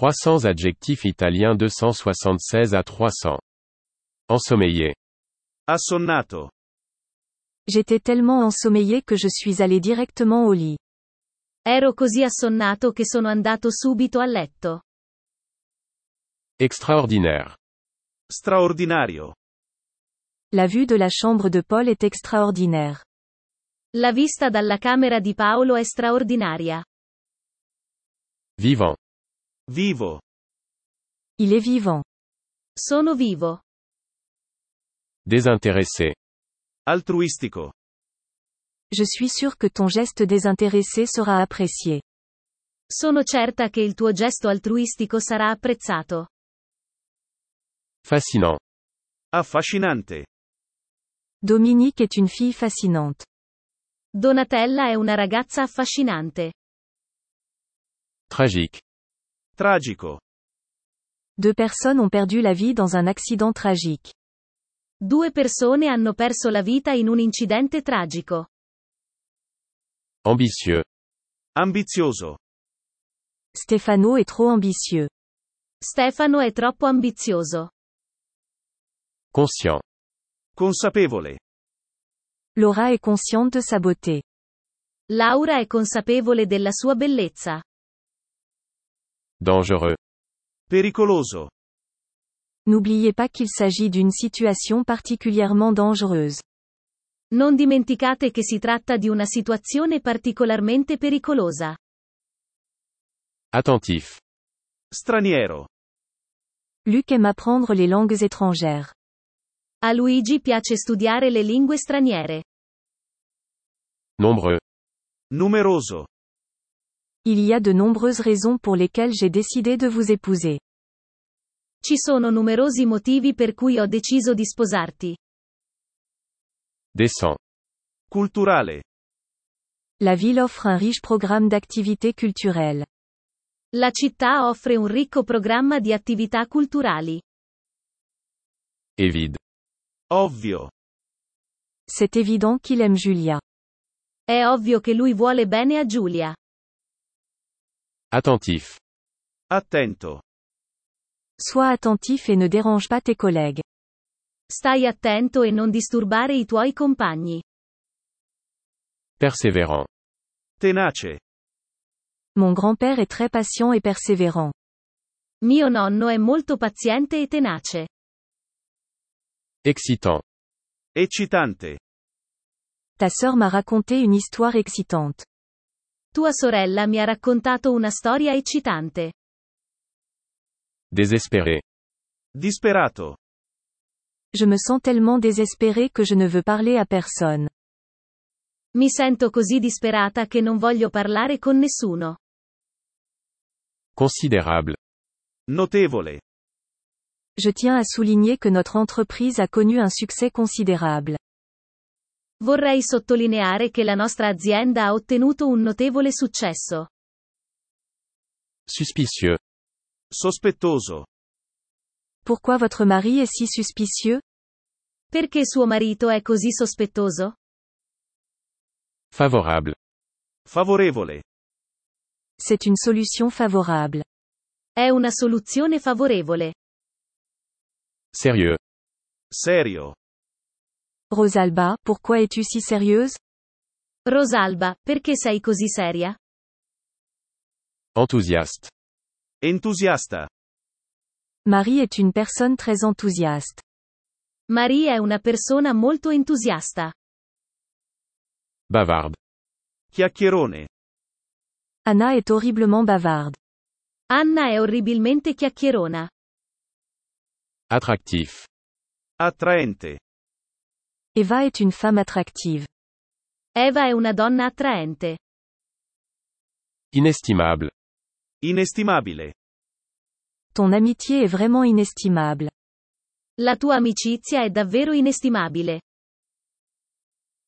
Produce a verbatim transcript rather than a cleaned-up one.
trois cents adjectifs italiens deux cent soixante-seize à trois cents. Ensommeillé. Assonnato. J'étais tellement ensommeillé que je suis allé directement au lit. Ero così assonnato che sono andato subito a letto. Extraordinaire. Straordinario. La vue de la chambre de Paul est extraordinaire. La vista dalla camera di Paolo è straordinaria. Vivant. Vivo. Il est vivant. Sono vivo. Désintéressé. Altruistico. Je suis sûr que ton geste désintéressé sera apprécié. Sono certa che il tuo gesto altruistico sarà apprezzato. Fascinant. Affascinante. Dominique est une fille fascinante. Donatella è una ragazza affascinante. Tragique. Tragico. Deux personnes ont perdu la vie dans un accident tragique. Due persone hanno perso la vita in un incidente tragico. Ambitieux. Ambizioso. Stefano est trop ambitieux. Stefano è troppo ambizioso. Conscient. Consapevole. Laura est consciente de sa beauté. Laura è consapevole della sua bellezza. Dangereux. Pericoloso. N'oubliez pas qu'il s'agit d'une situation particulièrement dangereuse. Non dimenticate che si tratta di una situazione particolarmente pericolosa. Attentif. Straniero. Luc aime apprendre les langues étrangères. A Luigi piace studiare le lingue straniere. Nombreux. Numeroso. Il y a de nombreuses raisons pour lesquelles j'ai décidé de vous épouser. Ci sono numerosi motivi per cui ho deciso di sposarti. Décent. Culturale. La ville offre un riche programme d'activités culturelles. La città offre un ricco programma di attività culturali. Évide. Ovvio. C'est évident qu'il aime Julia. È ovvio che lui vuole bene a Giulia. Attentif. Attento. Sois attentif et ne dérange pas tes collègues. Stai attento e non disturbare i tuoi compagni. Persévérant. Tenace. Mon grand-père est très patient et persévérant. Mio nonno è molto paziente e tenace. Excitant. Eccitante. Ta sœur m'a raconté une histoire excitante. Tua sorella mi ha raccontato una storia eccitante. Désespéré. Disperato. Je me sens tellement désespérée que je ne veux parler à personne. Mi sento così disperata che non voglio parlare con nessuno. Considérable. Notevole. Je tiens à souligner que notre entreprise a connu un succès considérable. Vorrei sottolineare che la nostra azienda ha ottenuto un notevole successo. Suspicieux. Sospettoso. Pourquoi votre mari est si suspicieux? Perché suo marito è così sospettoso? Favorable. Favorevole. C'est une solution favorable. È una soluzione favorevole. Sérieux. Serio. Rosalba, pourquoi es-tu si sérieuse? Rosalba, perché sei così seria? Enthousiaste. Entusiasta. Marie est une personne très enthousiaste. Marie è una persona molto entusiasta. Bavarde. Chiacchierone. Anna est horriblement bavarde. Anna è orribilmente chiacchierona. Attractif. Attraente. Eva est une femme attractive. Eva è una donna attraente. Inestimable. Inestimabile. Ton amitié est vraiment inestimable. La tua amicizia è davvero inestimabile.